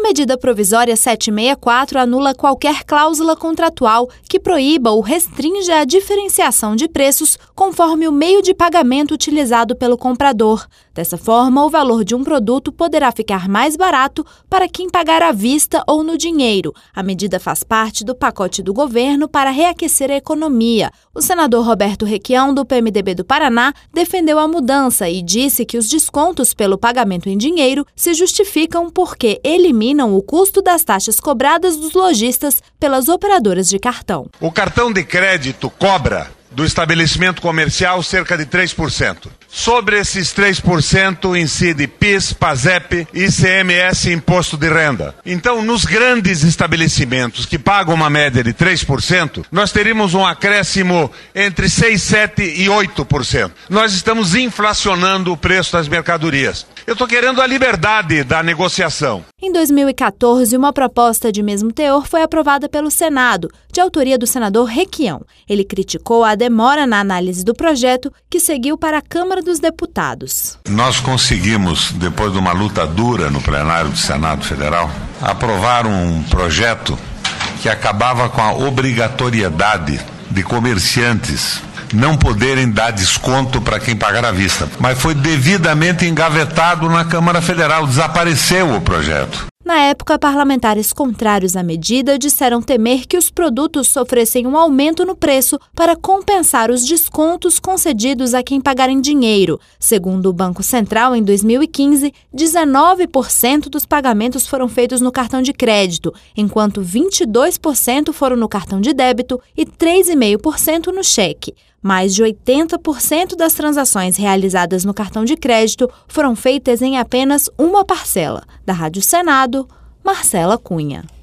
medida provisória 764 anula qualquer cláusula contratual que proíba ou restrinja a diferenciação de preços conforme o meio de pagamento utilizado pelo comprador. Dessa forma, o valor de um produto poderá ficar mais barato para quem pagar à vista ou no dinheiro. A medida faz parte do pacote do governo para reaquecer a economia. O senador Roberto Requião, do PMDB do Paraná, defendeu a mudança e disse que os descontos pelo pagamento em dinheiro se justificam porque eliminam o custo das taxas cobradas dos lojistas pelas operadoras de cartão. O cartão de crédito cobra do estabelecimento comercial cerca de 3%. Sobre esses 3% incide PIS, PASEP, ICMS e Imposto de Renda. Então, nos grandes estabelecimentos que pagam uma média de 3%, nós teríamos um acréscimo entre 6%, 7% e 8%. Nós estamos inflacionando o preço das mercadorias. Eu estou querendo a liberdade da negociação. Em 2014, uma proposta de mesmo teor foi aprovada pelo Senado, de autoria do senador Requião. Ele criticou a demora na análise do projeto, que seguiu para a Câmara dos Deputados. Nós conseguimos, depois de uma luta dura no plenário do Senado Federal, aprovar um projeto que acabava com a obrigatoriedade de comerciantes não poderem dar desconto para quem pagar à vista. Mas foi devidamente engavetado na Câmara Federal, desapareceu o projeto. Na época, parlamentares contrários à medida disseram temer que os produtos sofressem um aumento no preço para compensar os descontos concedidos a quem pagar em dinheiro. Segundo o Banco Central, em 2015, 19% dos pagamentos foram feitos no cartão de crédito, enquanto 22% foram no cartão de débito e 3,5% no cheque. Mais de 80% das transações realizadas no cartão de crédito foram feitas em apenas uma parcela. Da Rádio Senado, Marcela Cunha.